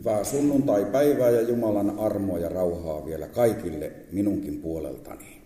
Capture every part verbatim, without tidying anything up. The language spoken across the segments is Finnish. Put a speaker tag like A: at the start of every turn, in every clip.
A: Hyvää sunnuntaipäivää ja Jumalan armoa ja rauhaa vielä kaikille minunkin puoleltani.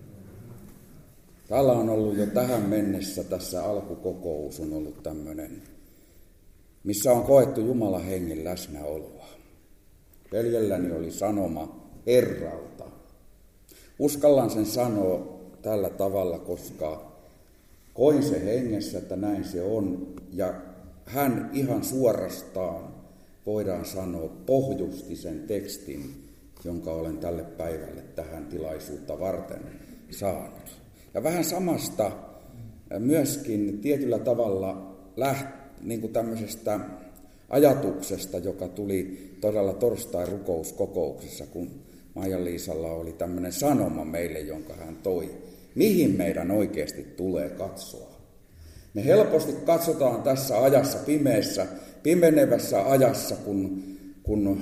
A: Täällä on ollut jo tähän mennessä, tässä alkukokous on ollut tämmöinen, missä on koettu Jumalan hengen läsnäoloa. Veljelläni oli sanoma Herralta. Uskallan sen sanoa tällä tavalla, koska koin se hengessä, että näin se on. Ja hän ihan suorastaan, voidaan sanoa, pohjusti sen tekstin, jonka olen tälle päivälle tähän tilaisuutta varten saanut. Ja vähän samasta myöskin tietyllä tavalla läht, niin kuin tämmöisestä ajatuksesta, joka tuli todella torstai-rukouskokouksessa, kun Maija-Liisalla oli tämmöinen sanoma meille, jonka hän toi. Mihin meidän oikeasti tulee katsoa? Me helposti katsotaan tässä ajassa, pimeässä, pimenevässä ajassa, kun, kun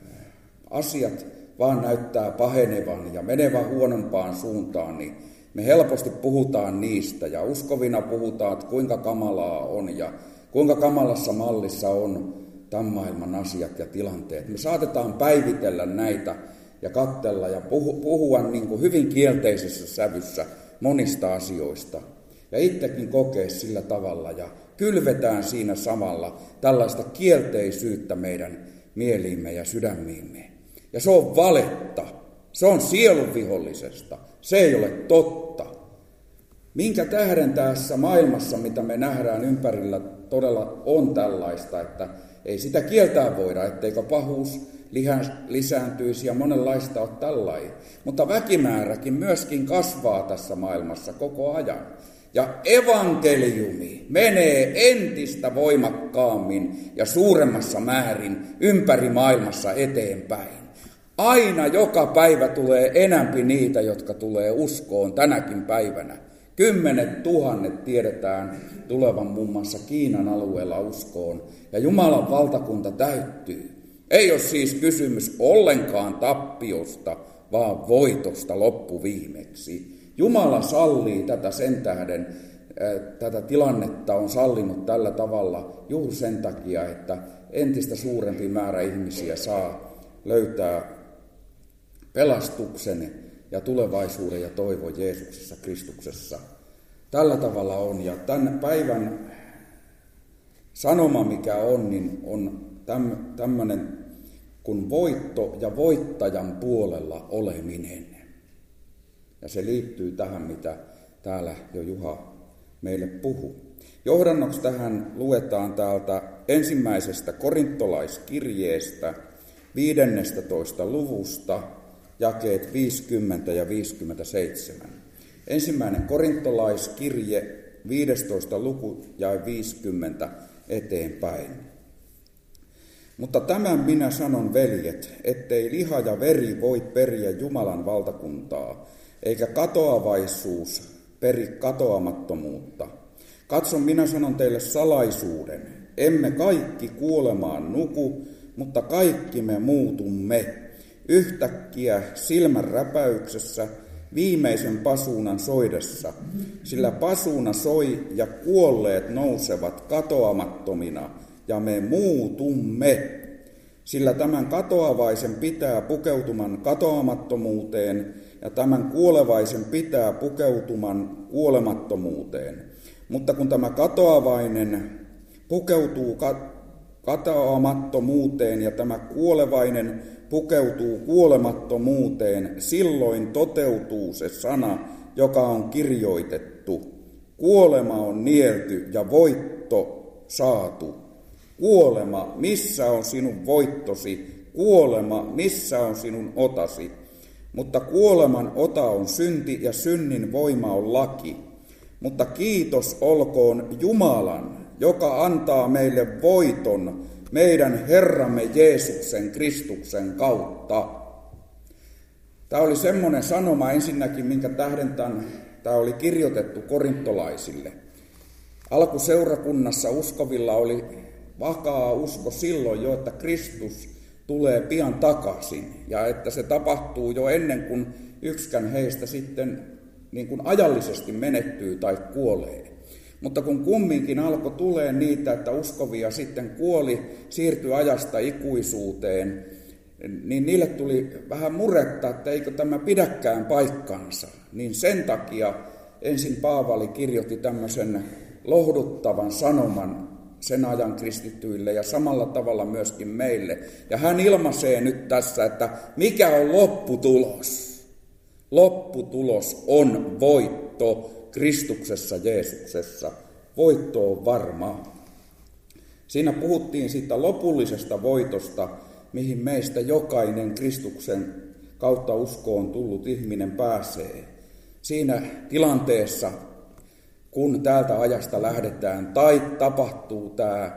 A: asiat vaan näyttää pahenevan ja menevän huonompaan suuntaan, niin me helposti puhutaan niistä ja uskovina puhutaan, että kuinka kamalaa on ja kuinka kamalassa mallissa on tämän maailman asiat ja tilanteet. Me saatetaan päivitellä näitä ja katsella ja puhua niin kuin hyvin kielteisessä sävyssä monista asioista. Ja itsekin kokea sillä tavalla ja kylvetään siinä samalla tällaista kielteisyyttä meidän mieliimme ja sydämiimme. Ja se on valetta, se on sielun vihollisesta, se ei ole totta. Minkä tähden tässä maailmassa, mitä me nähdään ympärillä, todella on tällaista, että ei sitä kieltää voida, etteikö pahuus lisääntyisi ja monenlaista ole tällainen. Mutta väkimääräkin myöskin kasvaa tässä maailmassa koko ajan. Ja evankeliumi menee entistä voimakkaammin ja suuremmassa määrin ympäri maailmassa eteenpäin. Aina joka päivä tulee enämpi niitä, jotka tulee uskoon tänäkin päivänä. Kymmenet tuhannet tiedetään tulevan muun muassa Kiinan alueella uskoon. Ja Jumalan valtakunta täyttyy. Ei ole siis kysymys ollenkaan tappiosta, vaan voitosta loppuviimeksi. Jumala sallii tätä sen tähden, tätä tilannetta on sallinut tällä tavalla juuri sen takia, että entistä suurempi määrä ihmisiä saa löytää pelastuksen ja tulevaisuuden ja toivon Jeesuksessa Kristuksessa. Tällä tavalla on, ja tämän päivän sanoma, mikä on, niin on tämmöinen kuin voitto ja voittajan puolella oleminen. Ja se liittyy tähän, mitä täällä jo Juha meille puhuu. Johdannoksi tähän luetaan täältä ensimmäisestä korintolaiskirjeestä viidennestätoista luvusta, jakeet viisikymmentä ja viisikymmentäseitsemän. Ensimmäinen korintolaiskirje, viidestoista luku ja viisikymmentä eteenpäin. Mutta tämän minä sanon, veljet, ettei liha ja veri voi periä Jumalan valtakuntaa, eikä katoavaisuus peri katoamattomuutta. Katso, minä sanon teille salaisuuden. Emme kaikki kuolemaan nuku, mutta kaikki me muutumme. Yhtäkkiä silmän räpäyksessä, viimeisen pasuunan soidessa, sillä pasuuna soi ja kuolleet nousevat katoamattomina, ja me muutumme. Sillä tämän katoavaisen pitää pukeutuman katoamattomuuteen, ja tämän kuolevaisen pitää pukeutuman kuolemattomuuteen. Mutta kun tämä katoavainen pukeutuu katoamattomuuteen ja tämä kuolevainen pukeutuu kuolemattomuuteen, silloin toteutuu se sana, joka on kirjoitettu. Kuolema on nielty ja voitto saatu. Kuolema, missä on sinun voittosi? Kuolema, missä on sinun otasi? Mutta kuoleman ota on synti ja synnin voima on laki. Mutta kiitos olkoon Jumalan, joka antaa meille voiton meidän Herramme Jeesuksen Kristuksen kautta. Tämä oli semmoinen sanoma ensinnäkin, minkä tähden tämän, tämä oli kirjoitettu korintolaisille. Alkuseurakunnassa uskovilla oli vakaa usko silloin jo, että Kristus tulee pian takaisin ja että se tapahtuu jo ennen kuin yksikään heistä sitten niin kuin ajallisesti menehtyy tai kuolee. Mutta kun kumminkin alkoi tulee niitä, että uskovia sitten kuoli, siirtyi ajasta ikuisuuteen, niin niille tuli vähän muretta, että eikö tämä pidäkään paikkansa. Niin sen takia ensin Paavali kirjoitti tämmöisen lohduttavan sanoman sen ajan kristityille ja samalla tavalla myöskin meille. Ja hän ilmaisee nyt tässä, että mikä on lopputulos. Lopputulos on voitto Kristuksessa Jeesuksessa. Voitto on varma. Siinä puhuttiin siitä lopullisesta voitosta, mihin meistä jokainen Kristuksen kautta uskoon tullut ihminen pääsee. Siinä tilanteessa, kun täältä ajasta lähdetään, tai tapahtuu tämä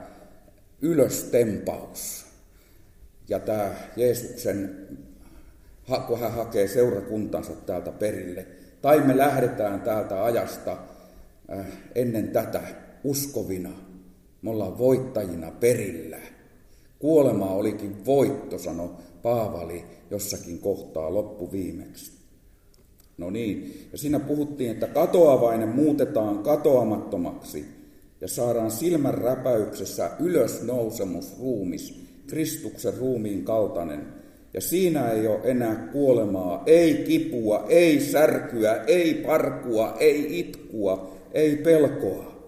A: ylöstempaus ja tämä Jeesuksen, kun hän hakee seurakuntansa täältä perille, tai me lähdetään täältä ajasta ennen tätä uskovina, me ollaan voittajina perillä. Kuolema olikin voitto, sanoi Paavali jossakin kohtaa loppuviimeksi. No niin, ja siinä puhuttiin, että katoavainen muutetaan katoamattomaksi ja saadaan silmän räpäyksessä ylösnousemusruumis, Kristuksen ruumiin kaltainen. Ja siinä ei ole enää kuolemaa, ei kipua, ei särkyä, ei parkua, ei itkua, ei pelkoa.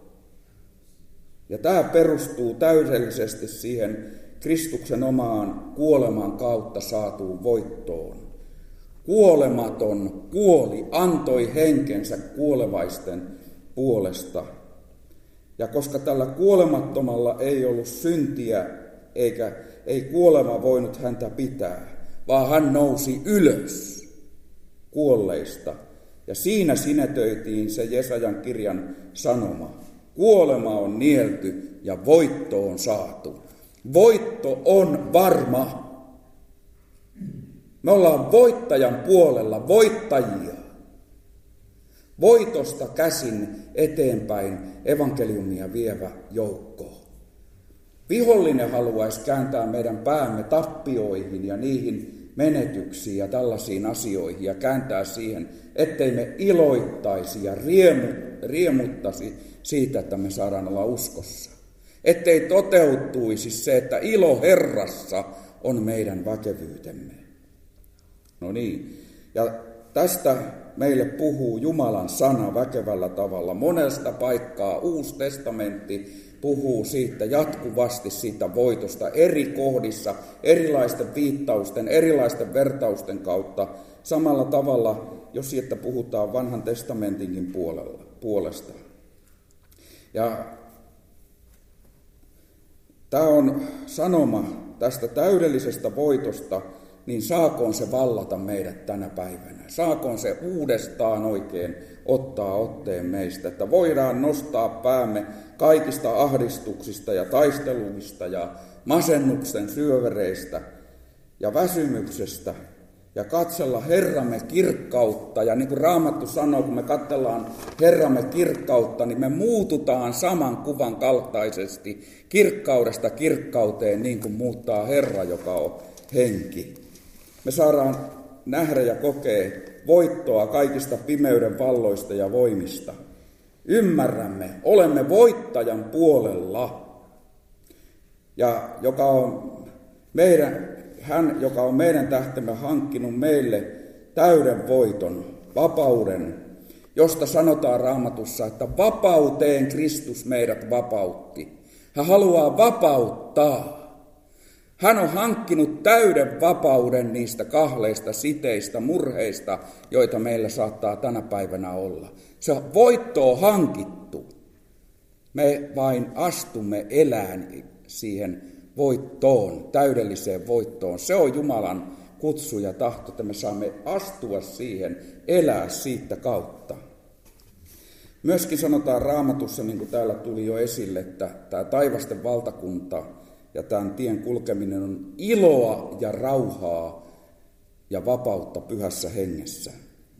A: Ja tämä perustuu täydellisesti siihen Kristuksen omaan kuoleman kautta saatuun voittoon. Kuolematon kuoli, antoi henkensä kuolevaisten puolesta. Ja koska tällä kuolemattomalla ei ollut syntiä, eikä ei kuolema voinut häntä pitää, vaan hän nousi ylös kuolleista. Ja siinä sinetöitiin se Jesajan kirjan sanoma. Kuolema on nielty ja voitto on saatu. Voitto on varma. Me ollaan voittajan puolella, voittajia. Voitosta käsin eteenpäin evankeliumia vievä joukko. Vihollinen haluaisi kääntää meidän päämme tappioihin ja niihin menetyksiin ja tällaisiin asioihin ja kääntää siihen, ettei me iloittaisi ja riemu, riemuttaisi siitä, että me saadaan olla uskossa. Ettei toteutuisi se, että ilo Herrassa on meidän väkevyytemme. No niin, ja tästä meille puhuu Jumalan sana väkevällä tavalla. Monesta paikkaa Uusi testamentti puhuu siitä jatkuvasti siitä voitosta eri kohdissa, erilaisten viittausten, erilaisten vertausten kautta. Samalla tavalla, jos siitä puhutaan vanhan testamentinkin puolella, puolesta. Ja tämä on sanoma tästä täydellisestä voitosta, niin saakoon se vallata meidät tänä päivänä. Saakoon se uudestaan oikein ottaa otteen meistä, että voidaan nostaa päämme kaikista ahdistuksista ja taisteluista ja masennuksen syövereistä ja väsymyksestä ja katsella Herramme kirkkautta. Ja niin kuin Raamattu sanoo, kun me katsellaan Herramme kirkkautta, niin me muututaan saman kuvan kaltaisesti kirkkaudesta kirkkauteen, niin kuin muuttaa Herra, joka on henki. Me saadaan nähdä ja kokea voittoa kaikista pimeyden valloista ja voimista. Ymmärrämme, olemme voittajan puolella. Ja joka on meidän, hän, joka on meidän tähtemme hankkinut meille täyden voiton, vapauden, josta sanotaan Raamatussa, että vapauteen Kristus meidät vapautti. Hän haluaa vapauttaa. Hän on hankkinut täyden vapauden niistä kahleista, siteistä, murheista, joita meillä saattaa tänä päivänä olla. Se voitto on hankittu. Me vain astumme elään siihen voittoon, täydelliseen voittoon. Se on Jumalan kutsu ja tahto, että me saamme astua siihen, elää siitä kautta. Myöskin sanotaan Raamatussa, niin kuin täällä tuli jo esille, että tämä taivasten valtakunta ja tämän tien kulkeminen on iloa ja rauhaa ja vapautta pyhässä hengessä.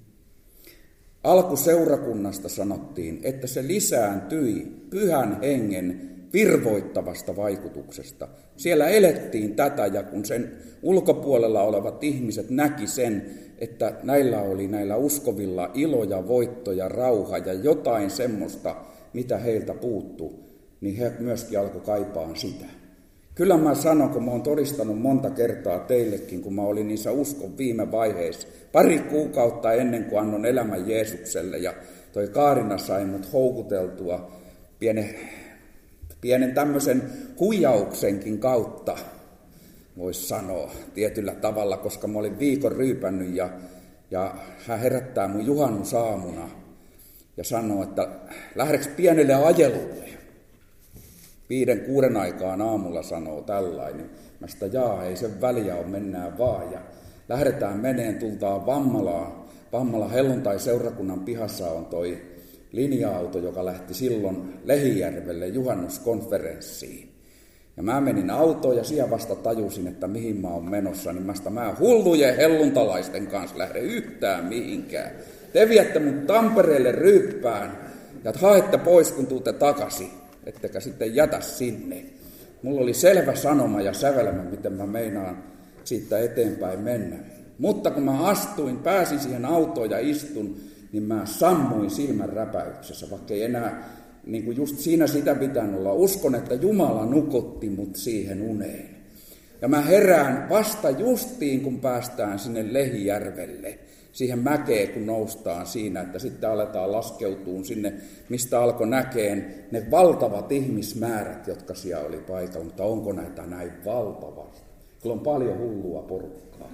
A: Alkuseurakunnasta sanottiin, että se lisääntyi pyhän hengen virvoittavasta vaikutuksesta. Siellä elettiin tätä, ja kun sen ulkopuolella olevat ihmiset näki sen, että näillä oli näillä uskovilla ilo ja voitto ja rauha ja jotain semmoista, mitä heiltä puuttui, niin he myöskin alkoi kaipaan sitä. Kyllä mä sanon, kun mä oon todistanut monta kertaa teillekin, kun mä olin niissä uskon viime vaiheissa, pari kuukautta ennen kuin annon elämän Jeesukselle, ja toi Kaarina sai mut houkuteltua pienen, pienen tämmöisen huijauksenkin kautta, voisi sanoa tietyllä tavalla, koska mä olin viikon ryypännyt, ja, ja hän herättää mun juhannusaamuna ja sanoo, että lähdeks pienelle ajelulle. Viiden, kuuden aikaan aamulla sanoo tällainen. Mä sitä, jaa, ei sen väliä ole, mennään vaan. Ja lähdetään meneen, tultaan Vammalaan. Vammala helluntai-seurakunnan pihassa on toi linja-auto, joka lähti silloin Lehijärvelle juhannuskonferenssiin. Ja mä menin autoon ja siellä vasta tajusin, että mihin mä oon menossa. Niin mä sitä, mä hullujen helluntalaisten kanssa lähde yhtään mihinkään. Te viette mun Tampereelle ryyppään ja haette pois, kun tuutte takaisin. Ettekä sitten jätä sinne. Mulla oli selvä sanoma ja sävelmä, miten mä meinaan siitä eteenpäin mennä. Mutta kun mä astuin, pääsin siihen autoon ja istun, niin mä sammuin silmän räpäyksessä, vaikka ei enää, niin kuin just siinä sitä pitänyt olla. Uskon, että Jumala nukutti mut siihen uneen. Ja mä herään vasta justiin, kun päästään sinne Lehijärvelle. Siihen mäkeen, kun noustaan siinä, että sitten aletaan laskeutua sinne, mistä alkoi näkeen ne valtavat ihmismäärät, jotka siellä oli paikalla. Mutta onko näitä näin valtavasti? Kyllä on paljon hullua porukkaa.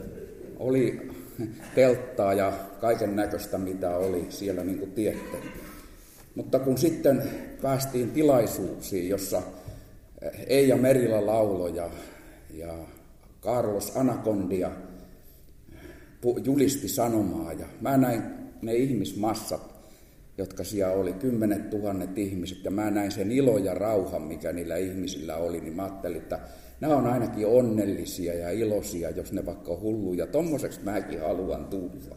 A: Oli telttaa ja kaiken näköistä, mitä oli siellä, niin kuin tiedätte. Mutta kun sitten päästiin tilaisuuksiin, jossa Eija Merila lauloi ja, ja Carlos Anacondia julisti sanomaa, ja mä näin ne ihmismassat, jotka siellä oli, kymmenet tuhannet ihmiset, ja mä näin sen ilo ja rauhan, mikä niillä ihmisillä oli, niin mä ajattelin, että nämä on ainakin onnellisia ja iloisia, jos ne vaikka on hulluja. Tommoseksi mäkin haluan tulla.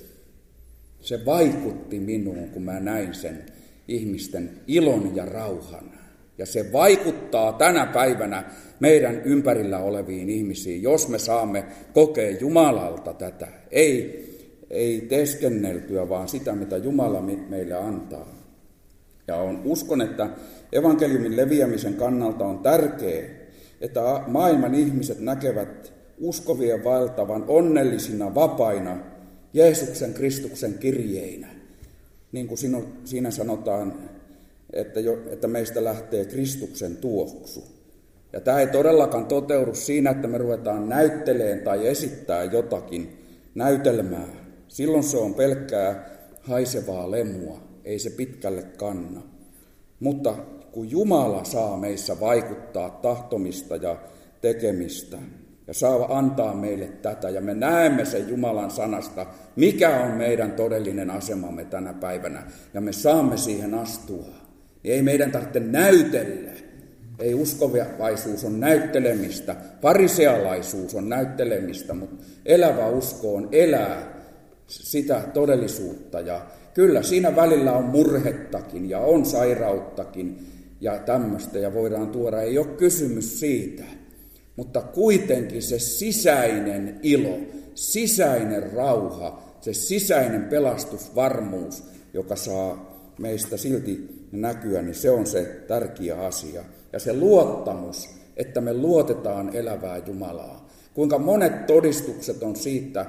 A: Se vaikutti minuun, kun mä näin sen ihmisten ilon ja rauhan. Ja se vaikuttaa tänä päivänä meidän ympärillä oleviin ihmisiin, jos me saamme kokea Jumalalta tätä. Ei, ei teeskenneltyä, vaan sitä, mitä Jumala meille antaa. Ja on, uskon, että evankeliumin leviämisen kannalta on tärkeää, että maailman ihmiset näkevät uskovien vaeltavan onnellisina, vapaina, Jeesuksen Kristuksen kirjeinä. Niin kuin siinä sanotaan, että, jo, että meistä lähtee Kristuksen tuoksu. Ja tämä ei todellakaan toteudu siinä, että me ruvetaan näytteleen tai esittää jotakin näytelmää. Silloin se on pelkkää haisevaa lemua, ei se pitkälle kanna. Mutta kun Jumala saa meissä vaikuttaa tahtomista ja tekemistä ja saa antaa meille tätä, ja me näemme sen Jumalan sanasta, mikä on meidän todellinen asemamme tänä päivänä, ja me saamme siihen astua, niin ei meidän tarvitse näytellä. Ei uskovaisuus on näyttelemistä, farisealaisuus on näyttelemistä, mutta elävä usko on elää sitä todellisuutta. Ja kyllä siinä välillä on murhettakin ja on sairauttakin ja tämmöistä, ja voidaan tuoda, ei ole kysymys siitä. Mutta kuitenkin se sisäinen ilo, sisäinen rauha, se sisäinen pelastusvarmuus, joka saa meistä silti näkyä, niin se on se tärkeä asia. Ja se luottamus, että me luotetaan elävää Jumalaa. Kuinka monet todistukset on siitä,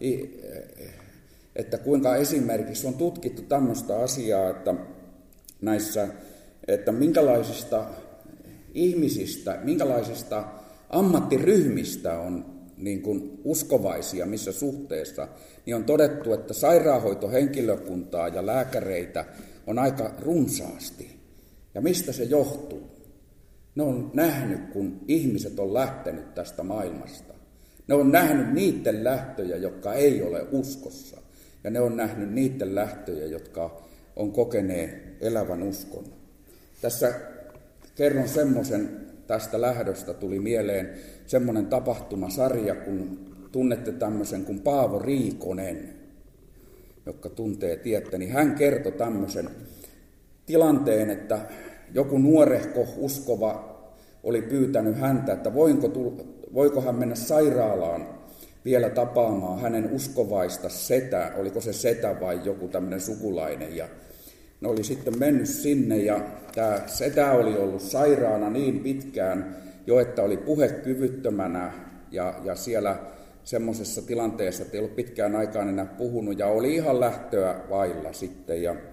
A: että kuinka esimerkiksi on tutkittu tämmöistä asiaa, että näissä, että minkälaisista ihmisistä, minkälaisista ammattiryhmistä on niin kuin uskovaisia, missä suhteessa, niin on todettu, että sairaanhoitohenkilökuntaa ja lääkäreitä on aika runsaasti. Ja mistä se johtuu? Ne on nähnyt, kun ihmiset on lähtenyt tästä maailmasta. Ne on nähnyt niiden lähtöjä, jotka ei ole uskossa. Ja ne on nähnyt niiden lähtöjä, jotka on kokeneet elävän uskon. Tässä kerron semmoisen, tästä lähdöstä tuli mieleen semmoinen tapahtumasarja, kun tunnette tämmöisen kuin Paavo Riikonen, jotka tuntee tietä, niin hän kertoi tämmöisen tilanteen, että joku nuorehko uskova oli pyytänyt häntä, että voinko, tulla, voiko hän mennä sairaalaan vielä tapaamaan hänen uskovaista setää, oliko se setä vai joku tämmöinen sukulainen. Ja ne oli sitten mennyt sinne ja tämä setä oli ollut sairaana niin pitkään jo, että oli puhekyvyttömänä ja, ja siellä semmoisessa tilanteessa, että ei ollut pitkään aikaan enää puhunut ja oli ihan lähtöä vailla sitten. Ja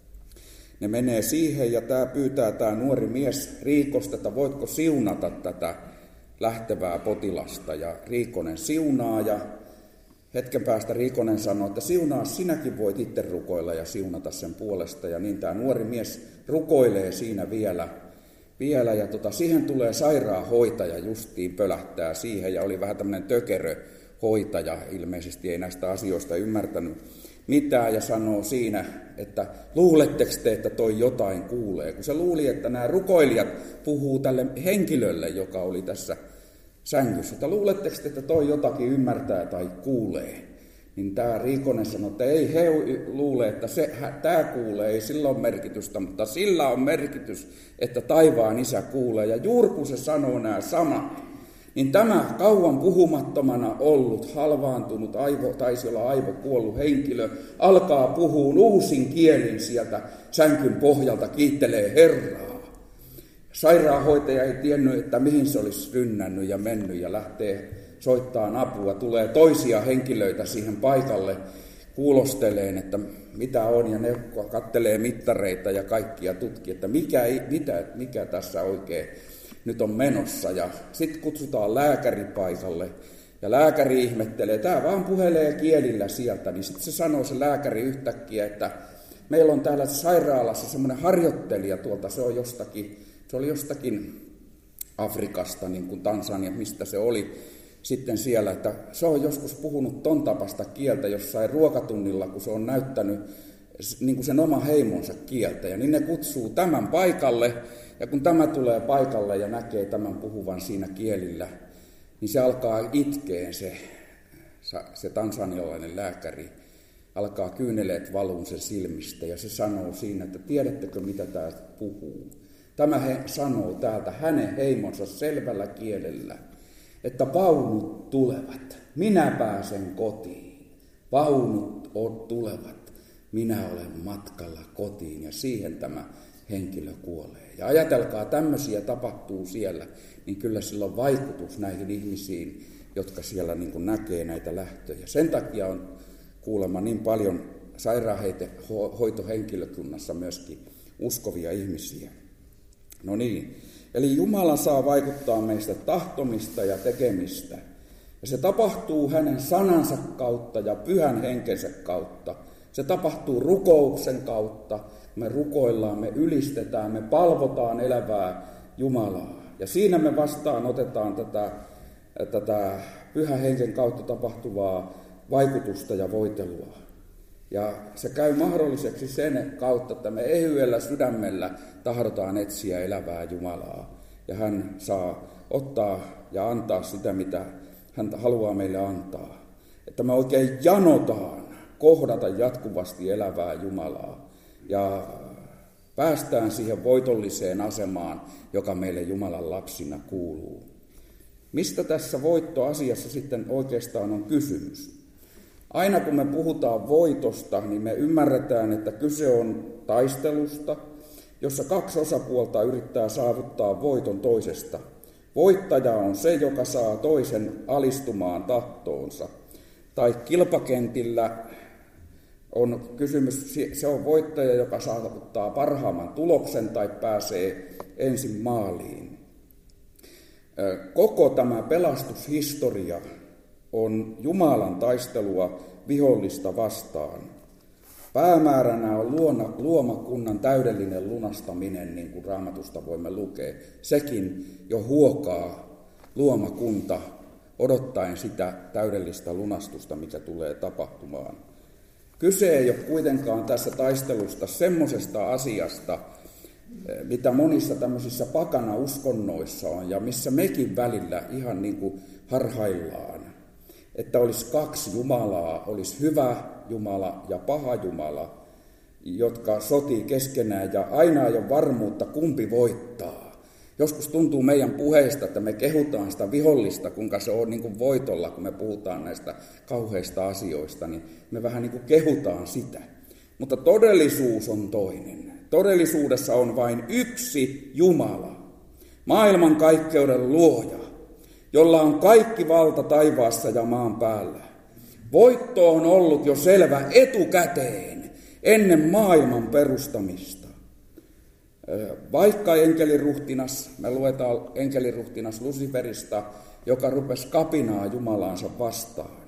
A: ne menee siihen ja tämä pyytää tämä nuori mies Riikosta, että voitko siunata tätä lähtevää potilasta. Ja Riikonen siunaa ja hetken päästä Riikonen sanoo, että siunaa sinäkin voit itse rukoilla ja siunata sen puolesta. Ja niin tämä nuori mies rukoilee siinä vielä. vielä ja tota, siihen tulee sairaanhoitaja justiin pölähtää siihen ja oli vähän tämmöinen tökerö hoitaja, ilmeisesti ei näistä asioista ymmärtänyt mitään ja sanoo siinä, että luuletteko te, että toi jotain kuulee? Kun se luuli, että nämä rukoilijat puhuu tälle henkilölle, joka oli tässä sängyssä, että luuletteko te, että toi jotakin ymmärtää tai kuulee? Niin tämä Riikonen sanoi, että ei he luule, että se, tämä kuulee, ei sillä ole merkitystä, mutta sillä on merkitys, että taivaan isä kuulee. Ja juuri kun se sanoo nämä samat, niin tämä kauan puhumattomana ollut, halvaantunut, aivo, taisi olla aivokuollut henkilö, alkaa puhua uusin kielin sieltä sänkyn pohjalta, kiittelee Herraa. Sairaanhoitaja ei tiennyt, että mihin se olisi rynnännyt ja mennyt ja lähtee soittaa apua. Tulee toisia henkilöitä siihen paikalle kuulosteleen, että mitä on, ja ne kattelee mittareita ja kaikkia tutkii, että mikä, mitä, mikä tässä oikein nyt on menossa. Ja sitten kutsutaan lääkäri paikalle, ja lääkäri ihmettelee, tämä vaan puhelee kielillä sieltä, niin sitten se sanoo se lääkäri yhtäkkiä, että meillä on täällä sairaalassa semmoinen harjoittelija tuolta, se on jostakin, se oli jostakin Afrikasta, niin kuin Tansania, mistä se oli, sitten siellä, että se on joskus puhunut ton tapasta kieltä jossain ruokatunnilla, kun se on näyttänyt niin kuin sen oma heimonsa kieltä. Ja niin ne kutsuu tämän paikalle, ja kun tämä tulee paikalle ja näkee tämän puhuvan siinä kielillä, niin se alkaa itkeen se, se tansanialainen lääkäri. Alkaa kyyneleet valuun sen silmistä, ja se sanoo siinä, että tiedättekö mitä tämä puhuu. Tämä he sanoo täältä hänen heimonsa selvällä kielellä, että vaunut tulevat, minä pääsen kotiin. Vaunut tulevat, minä olen matkalla kotiin, ja siihen tämä henkilö kuolee. Ja ajatelkaa, tämmöisiä tapahtuu siellä, niin kyllä sillä on vaikutus näihin ihmisiin, jotka siellä niin kuin näkee näitä lähtöjä. Sen takia on kuulemma niin paljon sairaanhoitohenkilökunnassa myöskin uskovia ihmisiä. No niin. Eli Jumala saa vaikuttaa meistä tahtomista ja tekemistä. Ja se tapahtuu hänen sanansa kautta ja pyhän henkensä kautta. Se tapahtuu rukouksen kautta. Me rukoillaan, me ylistetään, me palvotaan elävää Jumalaa. Ja siinä me vastaan otetaan tätä, tätä pyhän henken kautta tapahtuvaa vaikutusta ja voitelua. Ja se käy mahdolliseksi sen kautta, että me ehyellä sydämellä tahdotaan etsiä elävää Jumalaa. Ja hän saa ottaa ja antaa sitä, mitä hän haluaa meille antaa. Että me oikein janotaan kohdata jatkuvasti elävää Jumalaa. Ja päästään siihen voitolliseen asemaan, joka meille Jumalan lapsina kuuluu. Mistä tässä voittoasiassa sitten oikeastaan on kysymys? Aina kun me puhutaan voitosta, niin me ymmärretään, että kyse on taistelusta, jossa kaksi osapuolta yrittää saavuttaa voiton toisesta. Voittaja on se, joka saa toisen alistumaan tahtoonsa. Tai kilpakentillä on kysymys, se on voittaja, joka saavuttaa parhaamman tuloksen tai pääsee ensin maaliin. Koko tämä pelastushistoria on Jumalan taistelua vihollista vastaan. Päämääränä on luona, luomakunnan täydellinen lunastaminen, niin kuin Raamatusta voimme lukea. Sekin jo huokaa luomakunta odottaen sitä täydellistä lunastusta, mikä tulee tapahtumaan. Kyse ei ole kuitenkaan tässä taistelusta semmoisesta asiasta, mitä monissa tämmöisissä pakana-uskonnoissa on ja missä mekin välillä ihan niin kuin harhaillaan. Että olisi kaksi Jumalaa, olisi hyvä Jumala ja paha Jumala, jotka sotii keskenään ja aina ei ole varmuutta, kumpi voittaa. Joskus tuntuu meidän puheista, että me kehutaan sitä vihollista, kuinka se on niin kuin voitolla, kun me puhutaan näistä kauheista asioista, niin me vähän niin kuin kehutaan sitä. Mutta todellisuus on toinen. Todellisuudessa on vain yksi Jumala, maailmankaikkeuden luoja, jolla on kaikki valta taivaassa ja maan päällä. Voitto on ollut jo selvä etukäteen ennen maailman perustamista. Vaikka enkeliruhtinas, me luetaan enkeliruhtinas Luciferista, joka rupesi kapinaa Jumalaansa vastaan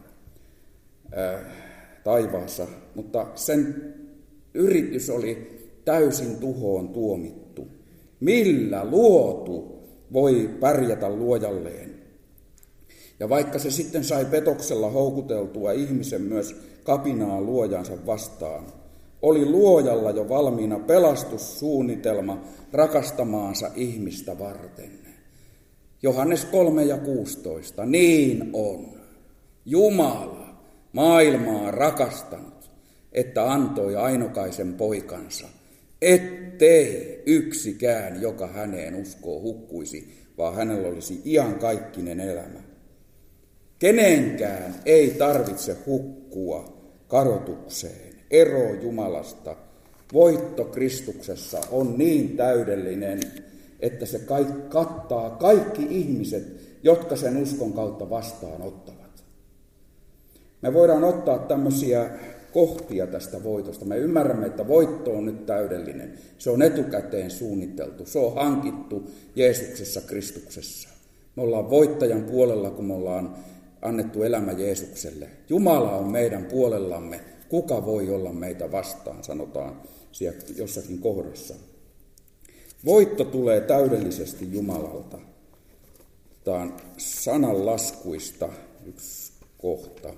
A: taivaassa, mutta sen yritys oli täysin tuhoon tuomittu. Millä luotu voi pärjätä luojalleen? Ja vaikka se sitten sai petoksella houkuteltua ihmisen myös kapinaa luojansa vastaan, oli luojalla jo valmiina pelastussuunnitelma rakastamaansa ihmistä varten. Johannes kolme ja kuusitoista, niin on. Jumala maailmaa rakastanut, että antoi ainokaisen poikansa, ettei yksikään, joka häneen uskoo, hukkuisi, vaan hänellä olisi iankaikkinen elämä. Kenenkään ei tarvitse hukkua kadotukseen, ero Jumalasta. Voitto Kristuksessa on niin täydellinen, että se kattaa kaikki ihmiset, jotka sen uskon kautta vastaanottavat. Me voidaan ottaa tämmöisiä kohtia tästä voitosta. Me ymmärrämme, että voitto on nyt täydellinen. Se on etukäteen suunniteltu. Se on hankittu Jeesuksessa Kristuksessa. Me ollaan voittajan puolella, kun me ollaan annettu elämä Jeesukselle. Jumala on meidän puolellamme. Kuka voi olla meitä vastaan, sanotaan siellä jossakin kohdassa. Voitto tulee täydellisesti Jumalalta. Tämä on sananlaskuista yksi kohta.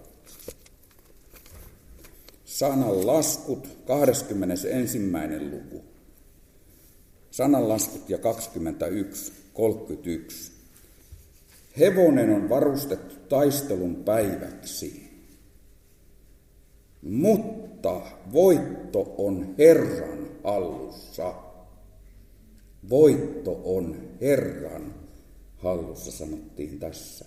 A: Sananlaskut, kahdeskymmenesensimmäinen luku. Sananlaskut ja kaksikymmentäyksi, kolmekymmentäyksi. Hevonen on varustettu taistelun päiväksi, mutta voitto on Herran hallussa. Voitto on Herran hallussa, sanottiin tässä.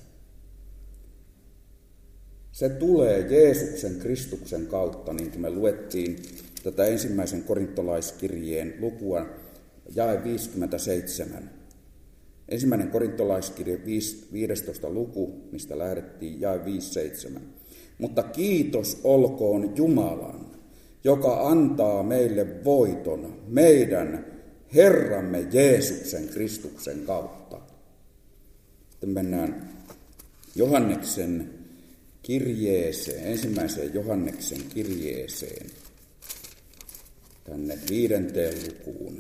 A: Se tulee Jeesuksen Kristuksen kautta, niin kuin me luettiin tätä ensimmäisen korintolaiskirjeen lukua, jae viisikymmentäseitsemän. Ensimmäinen korintolaiskirje viidestoista luku, mistä lähdettiin, jae viisikymmentäseitsemän. Mutta kiitos olkoon Jumalan, joka antaa meille voiton meidän Herramme Jeesuksen Kristuksen kautta. Sitten mennään Johanneksen kirjeeseen, ensimmäiseen Johanneksen kirjeeseen, tänne viidenteen lukuun.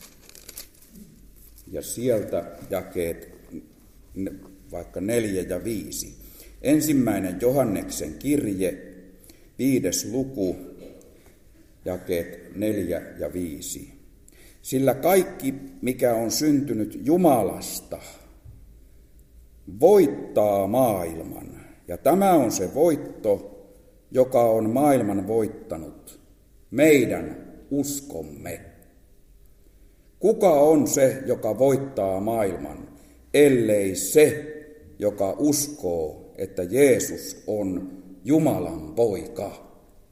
A: Ja sieltä jakeet vaikka neljä ja viisi. Ensimmäinen Johanneksen kirje, viides luku, jakeet neljä ja viisi. Sillä kaikki, mikä on syntynyt Jumalasta, voittaa maailman. Ja tämä on se voitto, joka on maailman voittanut, meidän uskomme. Kuka on se, joka voittaa maailman, ellei se, joka uskoo, että Jeesus on Jumalan poika?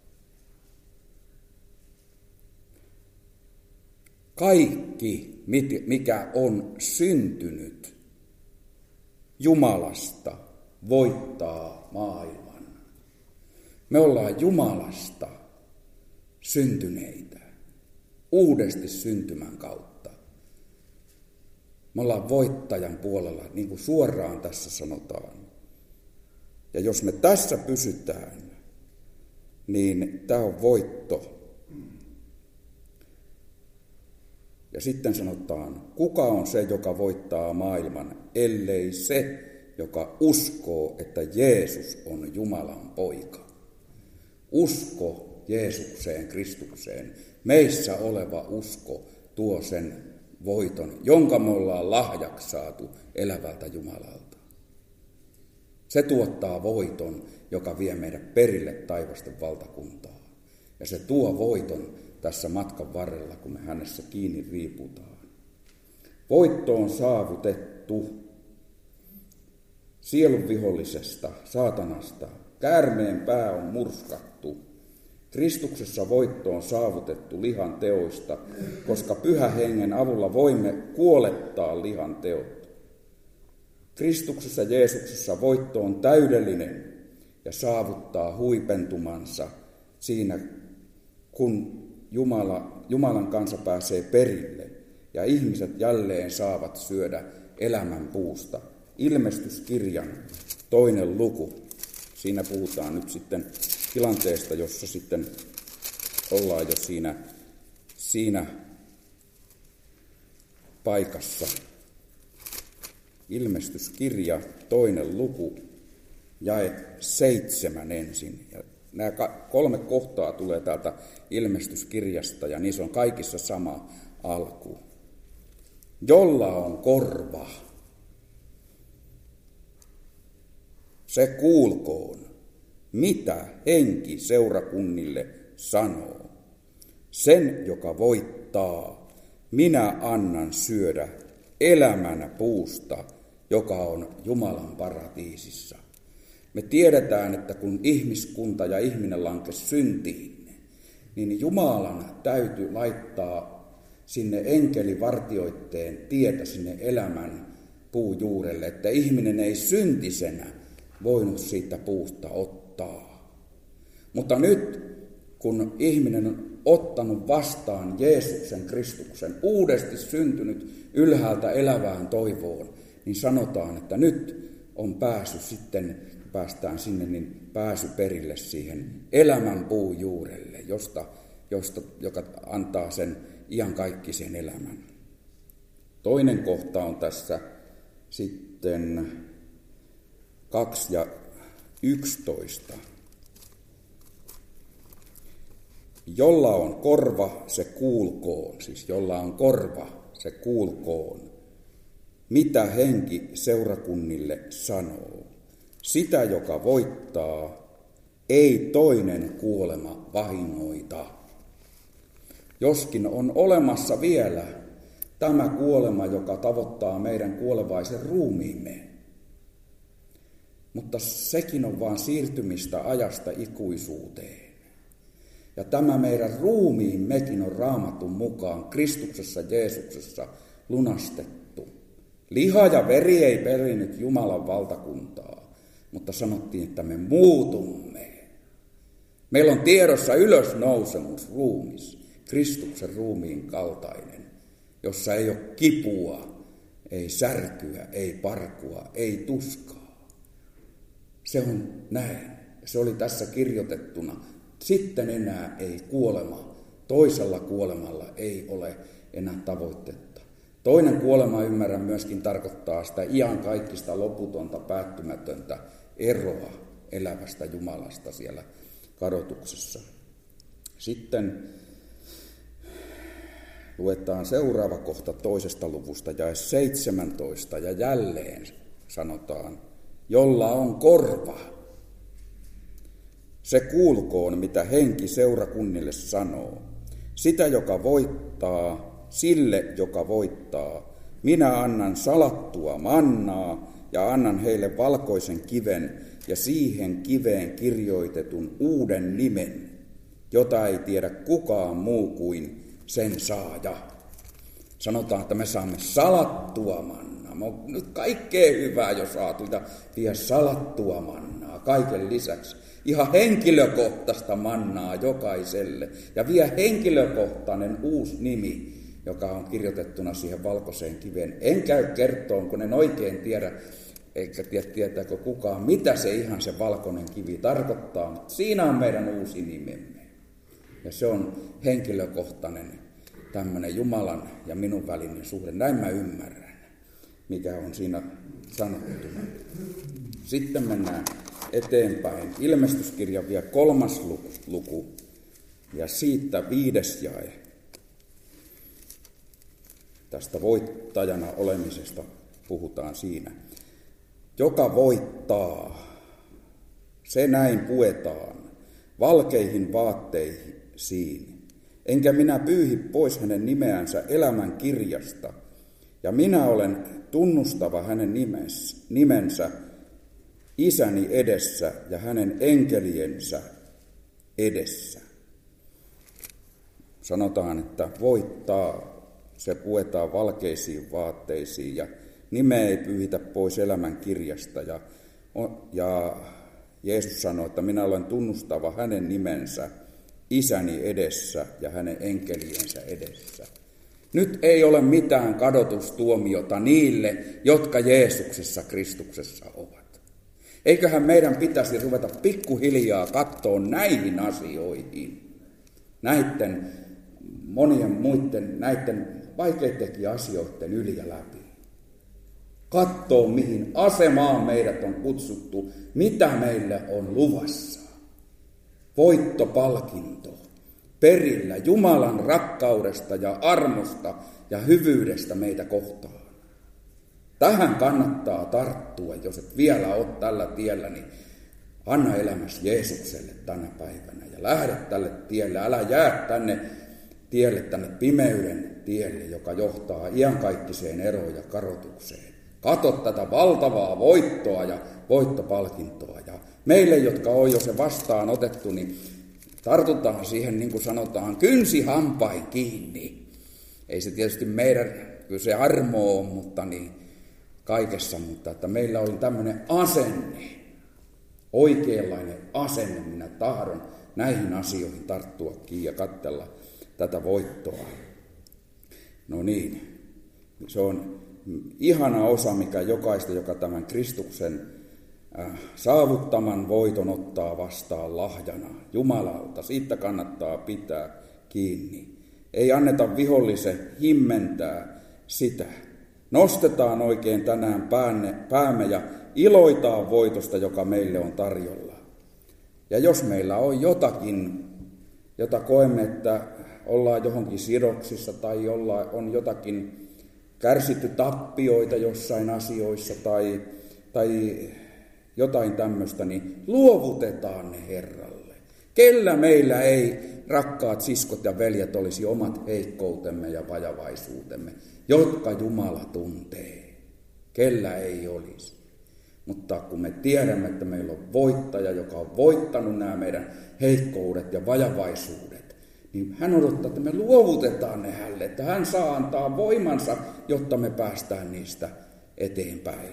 A: Kaikki, mikä on syntynyt Jumalasta, voittaa maailman. Me ollaan Jumalasta syntyneitä, uudesti syntymän kautta. Me ollaan voittajan puolella, niin kuin suoraan tässä sanotaan. Ja jos me tässä pysytään, niin tämä on voitto. Ja sitten sanotaan, kuka on se, joka voittaa maailman, ellei se, joka uskoo, että Jeesus on Jumalan poika. Usko Jeesukseen, Kristukseen, meissä oleva usko tuo sen voiton, jonka me ollaan lahjaksi saatu elävältä Jumalalta. Se tuottaa voiton, joka vie meidät perille taivasten valtakuntaan. Ja se tuo voiton tässä matkan varrella, kun me hänessä kiinni riiputaan. Voitto on saavutettu sielun vihollisesta, saatanasta. Käärmeen pää on murskattu. Kristuksessa voitto on saavutettu lihan teoista, koska Pyhän Hengen avulla voimme kuolettaa lihan teot. Kristuksessa Jeesuksessa voitto on täydellinen ja saavuttaa huipentumansa siinä, kun Jumala, Jumalan kansa pääsee perille ja ihmiset jälleen saavat syödä elämän puusta. Ilmestyskirjan toinen luku. Siinä puhutaan nyt sitten tilanteesta, jossa sitten ollaan jo siinä, siinä paikassa. Ilmestyskirja, toinen luku, jae seitsemän ensin. Ja nämä kolme kohtaa tulee täältä ilmestyskirjasta ja niissä on kaikissa sama alku. Jolla on korva, se kuulkoon, mitä henki seurakunnille sanoo. Sen, joka voittaa, minä annan syödä elämän puusta, joka on Jumalan paratiisissa. Me tiedetään, että kun ihmiskunta ja ihminen lankesi syntiin, niin Jumalan täytyy laittaa sinne enkelivartioitteen tietä sinne elämän puujuurelle, että ihminen ei syntisenä voinut siitä puusta ottaa. Mutta nyt, kun ihminen on ottanut vastaan Jeesuksen Kristuksen, uudesti syntynyt ylhäältä elävään toivoon, niin sanotaan, että nyt on pääsy sitten, kun päästään sinne, niin pääsy perille siihen elämän puujuurelle, josta, josta, joka antaa sen iankaikkisen elämän. Toinen kohta on tässä sitten kaksi ja yksitoista. Jolla on korva, se kuulkoon, siis jolla on korva, se kuulkoon, mitä henki seurakunnille sanoo. Sitä, joka voittaa, ei toinen kuolema vahingoita. Joskin on olemassa vielä tämä kuolema, joka tavoittaa meidän kuolevaisen ruumiimme. Mutta sekin on vain siirtymistä ajasta ikuisuuteen. Ja tämä meidän ruumiimmekin on Raamatun mukaan Kristuksessa Jeesuksessa lunastettu. Liha ja veri ei perinyt Jumalan valtakuntaa, mutta sanottiin, että me muutumme. Meillä on tiedossa ylösnousemus ruumis, Kristuksen ruumiin kaltainen, jossa ei ole kipua, ei särkyä, ei parkua, ei tuskaa. Se on näin. Se oli tässä kirjoitettuna. Sitten enää ei kuolema, toisella kuolemalla ei ole enää tavoitetta. Toinen kuolema, ymmärrän, myöskin tarkoittaa sitä iankaikkista loputonta päättymätöntä eroa elävästä Jumalasta siellä kadotuksessa. Sitten luetaan seuraava kohta toisesta luvusta, jae seitsemäntoista, ja jälleen sanotaan, jolla on korva. Se kuulkoon, mitä henki seurakunnille sanoo. Sitä, joka voittaa, sille, joka voittaa, minä annan salattua mannaa ja annan heille valkoisen kiven ja siihen kiveen kirjoitetun uuden nimen, jota ei tiedä kukaan muu kuin sen saaja. Sanotaan, että me saamme salattua mannaa. Me on nyt kaikkea hyvää jo saatu ja vielä salattua mannaa kaiken lisäksi. Ihan henkilökohtaista mannaa jokaiselle. Ja vielä henkilökohtainen uusi nimi, joka on kirjoitettuna siihen valkoiseen kiveen. En käy kertoon, kun en oikein tiedä, eikä tiedä, tietääkö kukaan, mitä se ihan se valkoinen kivi tarkoittaa. Mutta siinä on meidän uusi nimemme. Ja se on henkilökohtainen tämmöinen Jumalan ja minun välinen suhde. Näin mä ymmärrän, mikä on siinä sanottuna. Sitten mennään eteenpäin. Ilmestyskirjan vielä kolmas luku ja siitä viides jae. Tästä voittajana olemisesta puhutaan siinä. Joka voittaa, se näin puetaan valkeihin vaatteisiin. Enkä minä pyyhi pois hänen nimeänsä elämän kirjasta, ja minä olen tunnustava hänen nimensä Isäni edessä ja hänen enkeliensä edessä. sanotaan, että voittaa, se puetaan valkeisiin vaatteisiin ja nimeä ei pyyhitä pois elämän kirjasta. Ja, ja Jeesus sanoi, että minä olen tunnustava hänen nimensä isäni edessä ja hänen enkeliensä edessä. Nyt ei ole mitään kadotustuomiota niille, jotka Jeesuksessa Kristuksessa ovat. Eiköhän meidän pitäisi ruveta pikkuhiljaa katsoa näihin asioihin, näiden monien muiden, näiden vaikeidenkin asioiden yli ja läpi. Katsoo, mihin asemaan meidät on kutsuttu, mitä meille on luvassa. Voittopalkinto, perillä Jumalan rakkaudesta ja armosta ja hyvyydestä meitä kohtaan. Tähän kannattaa tarttua, jos et vielä ole tällä tiellä, niin anna elämäsi Jeesukselle tänä päivänä ja lähde tälle tielle. Älä jää tänne tielle, tänne pimeyden tielle, joka johtaa iankaikkiseen eroon ja kadotukseen. Kato tätä valtavaa voittoa ja voittopalkintoa. Ja meille, jotka on jo se vastaan otettu, niin tartutaan siihen, niin kuin sanotaan, kynsi hampain kiinni. Ei se tietysti meidän, kyllä se armo on, mutta niin kaikessa, mutta että meillä oli tämmöinen asenne, oikeanlainen asenne, minä tahdon näihin asioihin tarttuakin ja katsella tätä voittoa. No niin, se on ihana osa, mikä jokaista, joka tämän Kristuksen äh, saavuttaman voiton ottaa vastaan lahjana Jumalalta. Siitä kannattaa pitää kiinni. Ei anneta vihollisen himmentää sitä. Nostetaan oikein tänään päänne, päämme ja iloitaan voitosta, joka meille on tarjolla. Ja jos meillä on jotakin, jota koemme, että ollaan johonkin sidoksissa tai ollaan, on jotakin kärsitty tappioita jossain asioissa tai, tai jotain tämmöistä, niin luovutetaan ne Herralle. Kellä meillä ei, rakkaat siskot ja veljet, olisi omat heikkoutemme ja vajavaisuutemme, jotka Jumala tuntee. Kellä ei olisi. Mutta kun me tiedämme, että meillä on voittaja, joka on voittanut nämä meidän heikkoudet ja vajavaisuudet, niin hän odottaa, että me luovutetaan ne hänelle, että hän saa antaa voimansa, jotta me päästään niistä eteenpäin.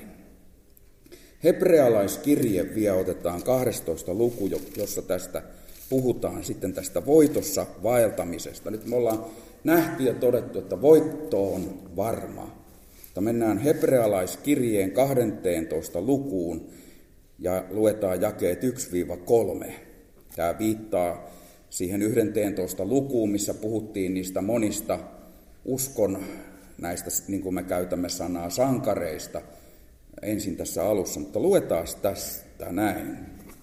A: Hebrealaiskirje vielä otetaan kahdestoista luku, jossa tästä puhutaan sitten tästä voitossa vaeltamisesta. Nyt me ollaan nähty ja todettu, että voitto on varma. Mutta mennään Hebrealaiskirjeen kahdenteentoista lukuun ja luetaan jakeet yksi kolme. Tämä viittaa siihen yhdenteentoista lukuun, missä puhuttiin niistä monista uskon, näistä, niin kuin me käytämme sanaa, sankareista ensin tässä alussa, mutta luetaan tästä näin.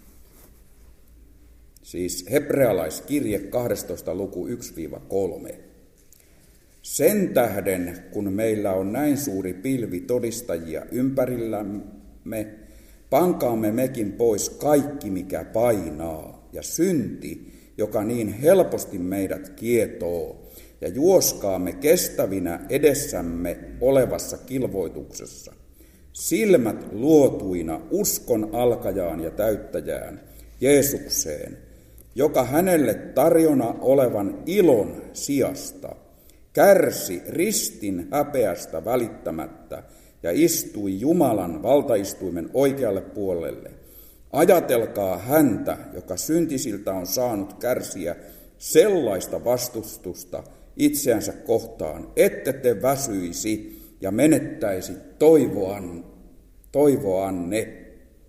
A: Siis Hebrealaiskirje kahdestoista luku yksi kolme. Sen tähden, kun meillä on näin suuri pilvi todistajia ympärillämme, pankaamme mekin pois kaikki, mikä painaa, ja synti, joka niin helposti meidät kietoo, ja juoskaamme kestävinä edessämme olevassa kilvoituksessa. Silmät luotuina uskon alkajaan ja täyttäjään, Jeesukseen, joka hänelle tarjona olevan ilon sijasta kärsi ristin häpeästä välittämättä ja istui Jumalan valtaistuimen oikealle puolelle. Ajatelkaa häntä, joka syntisiltä on saanut kärsiä sellaista vastustusta itseänsä kohtaan, ette te väsyisi ja menettäisi toivoan, toivoanne.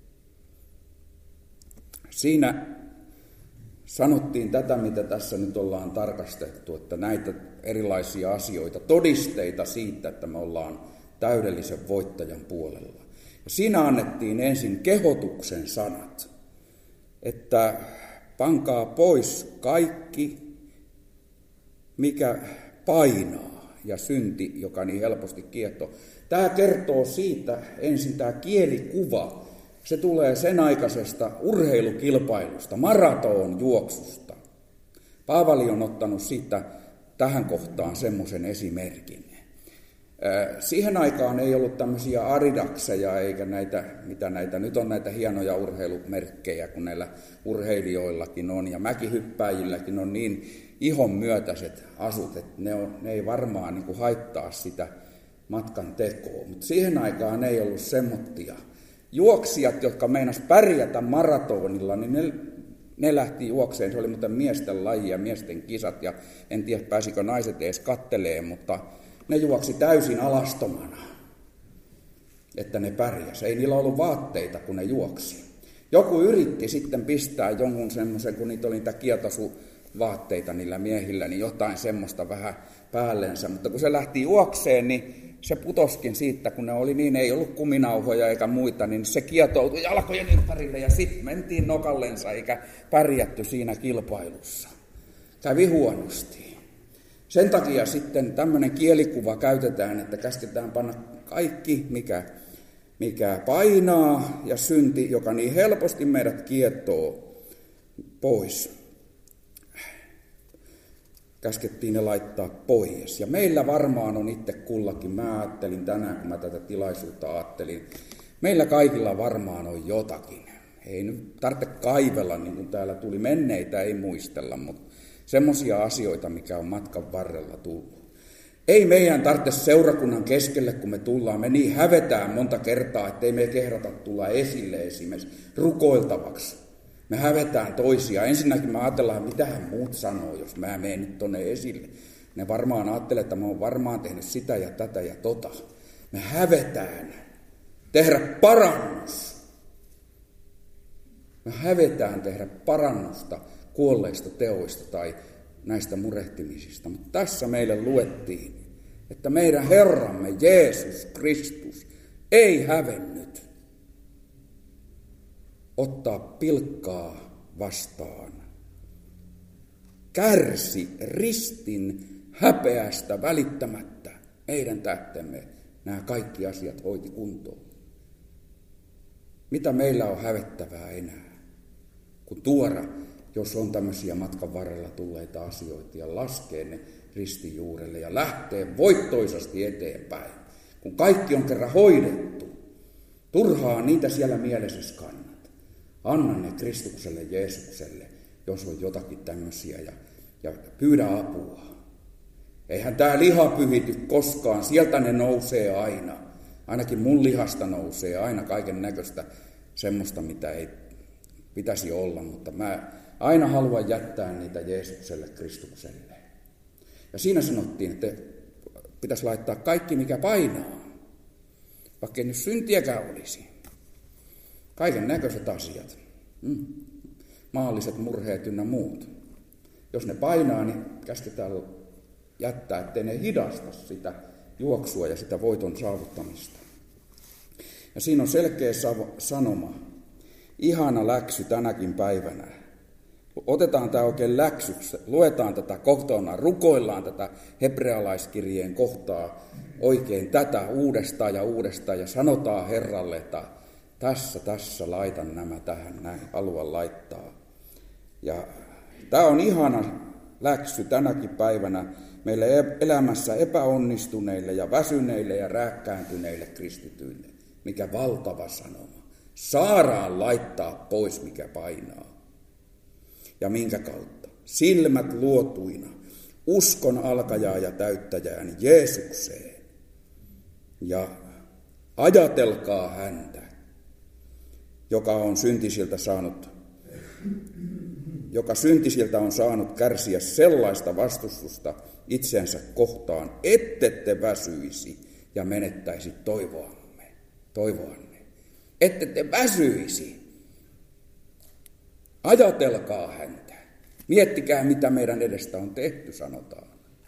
A: Siinä sanottiin tätä, mitä tässä nyt ollaan tarkastettu, että näitä erilaisia asioita, todisteita siitä, että me ollaan täydellisen voittajan puolella. Ja siinä annettiin ensin kehotuksen sanat, että pankaa pois kaikki, mikä painaa ja synti, joka niin helposti kiehtoo. Tämä kertoo siitä, ensin tämä kielikuva, se tulee sen aikaisesta urheilukilpailusta, maratonjuoksusta. Paavali on ottanut siitä tähän kohtaan semmoisen esimerkin. Siihen aikaan ei ollut tämmöisiä Adidakseja eikä näitä, mitä näitä, nyt on näitä hienoja urheilumerkkejä, kun näillä urheilijoillakin on, ja mäkihyppäjilläkin on niin ihon myötäiset asut, että ne, on, ne ei varmaan niin kuin haittaa sitä matkan tekoa. Mutta siihen aikaan ei ollut semmoittia. Juoksijat, jotka meinas pärjätä maratonilla, niin ne, ne lähti juokseen. Se oli muuten miesten laji ja miesten kisat, ja en tiedä pääsikö naiset edes katteleen, mutta ne juoksi täysin alastomana, että ne pärjäsi. Ei niillä ollut vaatteita, kun ne juoksi. Joku yritti sitten pistää jonkun semmoisen, kun niitä oli niitä kietosuvaatteita niillä miehillä, niin jotain semmoista vähän päällensä. Mutta kun se lähti juokseen, niin se putoskin siitä, kun ne oli niin, ei ollut kuminauhoja eikä muita, niin se kietoutui jalkojen ympärille ja sitten mentiin nokallensa eikä pärjätty siinä kilpailussa. Kävi huonosti. Sen takia sitten tämmöinen kielikuva käytetään, että käsketään panna kaikki, mikä, mikä painaa ja synti, joka niin helposti meidät kietoo, pois. Käskettiin ne laittaa pois. Ja meillä varmaan on itse kullakin, mä ajattelin tänään, kun mä tätä tilaisuutta ajattelin, meillä kaikilla varmaan on jotakin. Ei nyt tarvitse kaivella, niin kuin täällä tuli, menneitä ei muistella, mutta semmoisia asioita, mikä on matkan varrella tullut. Ei meidän tarvitse seurakunnan keskelle, kun me tullaan, me niin hävetään monta kertaa, ettei me kehdata tulla esille esimerkiksi rukoiltavaksi. Me hävetään toisia. Ensinnäkin me ajatellaan, mitä hän muut sanoo, jos mä menen nyt tonne esille. Ne varmaan ajattelee, että mä oon varmaan tehnyt sitä ja tätä ja tota. Me hävetään tehdä parannus. Me hävetään tehdä parannusta kuolleista teoista tai näistä murehtimisista. Mutta tässä meille luettiin, että meidän Herramme Jeesus Kristus ei hävennyt ottaa pilkkaa vastaan. Kärsi ristin häpeästä välittämättä meidän tähtemme. Nämä kaikki asiat hoiti kuntoon. Mitä meillä on hävettävää enää, kun tuoda, jos on tämmöisiä matkan varrella tulleita asioita, ja laskee ne ristin juurelle ja lähtee voittoisasti eteenpäin. Kun kaikki on kerran hoidettu, turhaa niitä siellä mielessä kannat. Anna ne Kristukselle, Jeesukselle, jos on jotakin tämmöisiä, ja, ja pyydä apua. Eihän tämä liha pyhity koskaan, sieltä ne nousee aina. Ainakin mun lihasta nousee aina kaiken näköistä semmoista, mitä ei pitäisi olla, mutta mä aina haluan jättää niitä Jeesukselle, Kristukselle. Ja siinä sanottiin, että pitäisi laittaa kaikki, mikä painaa, vaikka ei nyt syntiäkään olisi. Kaiken näköiset asiat, mm. maalliset murheet ynnä muut. Jos ne painaa, niin käsketään jättää, ettei ne hidasta sitä juoksua ja sitä voiton saavuttamista. Ja siinä on selkeä sanoma, ihana läksy tänäkin päivänä. Otetaan tämä oikein läksyksi, luetaan tätä kohtana, rukoillaan tätä hebrealaiskirjeen kohtaa oikein tätä uudestaan ja uudestaan ja sanotaan Herralle, että tässä, tässä laitan nämä tähän, näin haluan laittaa. Ja tämä on ihana läksy tänäkin päivänä meille elämässä epäonnistuneille ja väsyneille ja rääkkääntyneille kristityille. Mikä valtava sanoma. Saadaan laittaa pois, mikä painaa. Ja minkä kautta? Silmät luotuina, uskon alkajaa ja täyttäjään Jeesukseen. Ja ajatelkaa häntä, joka on syntisiltä saanut, joka syntisiltä on saanut kärsiä sellaista vastustusta itseänsä kohtaan, ettette väsyisi ja menettäisi toivoamme, toivoanne. Ettette väsyisi. Ajatelkaa häntä. Miettikää, mitä meidän edestä on tehty, sanotaan.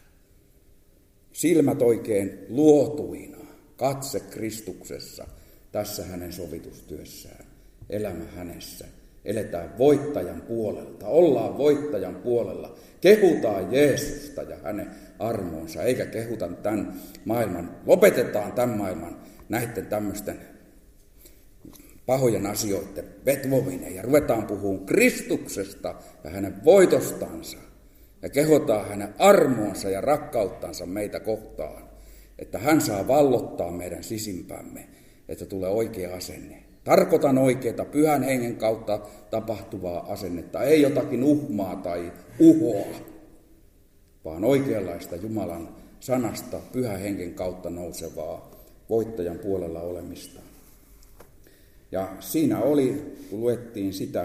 A: Silmät oikein luotuina, katse Kristuksessa, tässä hänen sovitustyössään, elämä hänessä. Eletään voittajan puolelta, ollaan voittajan puolella, kehutaan Jeesusta ja hänen armoonsa, eikä kehuta tämän maailman, lopetetaan tämän maailman näiden tämmöisten pahojen asioiden vetvominen ja ruvetaan puhumaan Kristuksesta ja hänen voitostansa ja kehotaan hänen armoonsa ja rakkauttansa meitä kohtaan. että hän saa vallottaa meidän sisimpämme, että tulee oikea asenne. Tarkoitan oikeaa pyhän hengen kautta tapahtuvaa asennetta, ei jotakin uhmaa tai uhoa, vaan oikeanlaista Jumalan sanasta pyhän hengen kautta nousevaa voittajan puolella olemista. Ja siinä oli, kun luettiin sitä,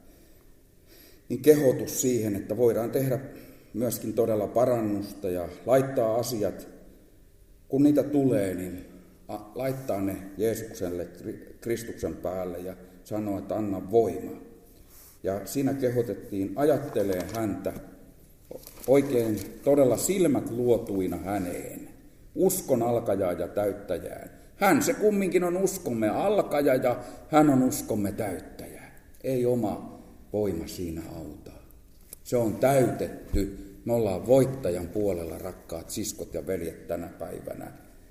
A: niin kehotus siihen, että voidaan tehdä myöskin todella parannusta ja laittaa asiat, kun niitä tulee, niin laittaa ne Jeesukselle, Kristuksen päälle ja sanoa, että anna voima. Ja siinä kehotettiin ajattelee häntä oikein todella silmät luotuina häneen, uskon alkajaa ja täyttäjään. Hän se kumminkin on uskomme alkaja ja hän on uskomme täyttäjä. Ei oma voima siinä auta. Se on täytetty. Me ollaan voittajan puolella, rakkaat siskot ja veljet, tänä päivänä.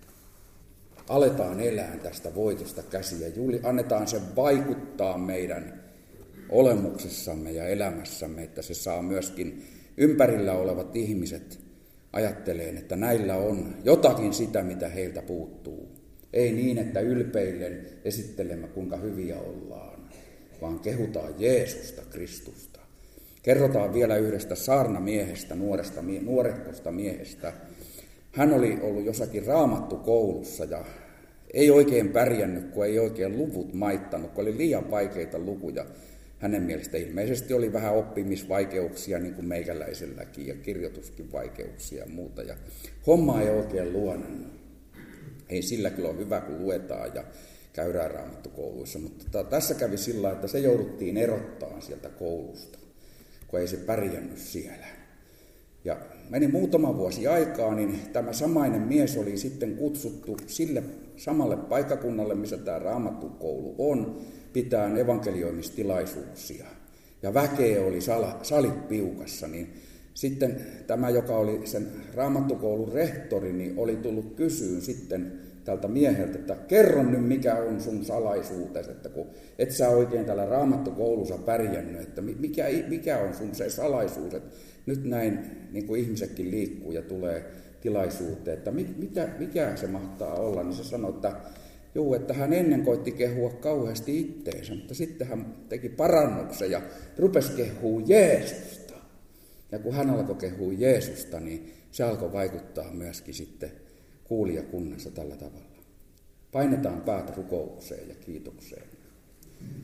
A: Aletaan elää tästä voitosta käsiä. Annetaan sen vaikuttaa meidän olemuksessamme ja elämässämme, että se saa myöskin ympärillä olevat ihmiset ajatteleen, että näillä on jotakin sitä, mitä heiltä puuttuu. Ei niin, että ylpeillen esittelemme, kuinka hyviä ollaan, vaan kehutaan Jeesusta, Kristusta. Kerrotaan vielä yhdestä saarnamiehestä, nuoresta, nuorekkosta miehestä. Hän oli ollut jossakin raamattukoulussa ja ei oikein pärjännyt, kun ei oikein luvut maittanut, kun oli liian vaikeita lukuja. Hänen mielestä ilmeisesti oli vähän oppimisvaikeuksia, niin kuin meikäläiselläkin, ja kirjoituskin vaikeuksia ja muuta. Ja homma ei oikein luonut. Ei sillä kyllä ole hyvä, kun luetaan ja käydään raamattukouluissa, mutta tässä kävi sillä, että se jouduttiin erottaa sieltä koulusta, kun ei se pärjännyt siellä. Ja meni muutama vuosi aikaa, niin tämä samainen mies oli sitten kutsuttu sille samalle paikkakunnalle, missä tämä raamattukoulu on, pitää evankelioimistilaisuuksia. Ja väkeä oli sala, salit piukassa, niin sitten tämä, joka oli sen raamattukoulun rehtori, niin oli tullut kysyyn sitten tältä mieheltä, että kerro nyt mikä on sun salaisuutesi, että kun et sä oikein täällä raamattukoulussa pärjännyt, että mikä, mikä on sun se salaisuus, että nyt näin niin kuin ihmisetkin liikkuu ja tulee tilaisuuteen, että mitä, mikä se mahtaa olla, niin se sanoi, että juu, että hän ennen koitti kehua kauheasti itteensä, mutta sitten hän teki parannuksen ja rupesi kehua Jeesusta. Ja kun hän alkoi kehua Jeesusta, niin se alkoi vaikuttaa myöskin sitten kuulijakunnassa tällä tavalla. Painetaan päät rukoukseen ja kiitokseen.